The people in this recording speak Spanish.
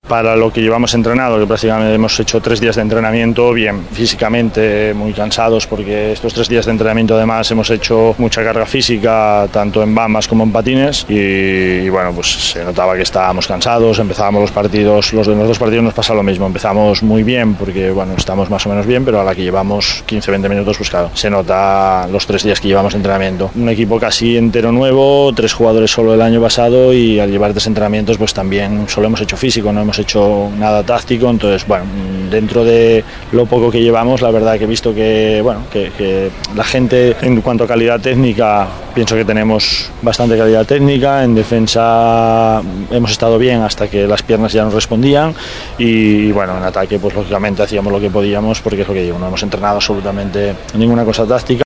Para lo que llevamos entrenado, que prácticamente hemos hecho 3 días de entrenamiento, bien, físicamente muy cansados porque estos 3 días de entrenamiento además hemos hecho mucha carga física, tanto en bambas como en patines y bueno, pues se notaba que estábamos cansados, empezábamos los partidos, los dos partidos nos pasa lo mismo, empezamos muy bien porque bueno, estamos más o menos bien, pero a la que llevamos 15-20 minutos, pues claro, se nota los 3 días que llevamos de entrenamiento. Un equipo casi entero nuevo, 3 jugadores solo el año pasado y al llevar 3 entrenamientos pues también solo hemos hecho físico, no hemos hecho nada táctico, entonces bueno, dentro de lo poco que llevamos, la verdad que he visto que bueno, que la gente en cuanto a calidad técnica, pienso que tenemos bastante calidad técnica, en defensa hemos estado bien hasta que las piernas ya nos respondían y bueno, en ataque pues lógicamente hacíamos lo que podíamos porque es lo que digo, no hemos entrenado absolutamente ninguna cosa táctica.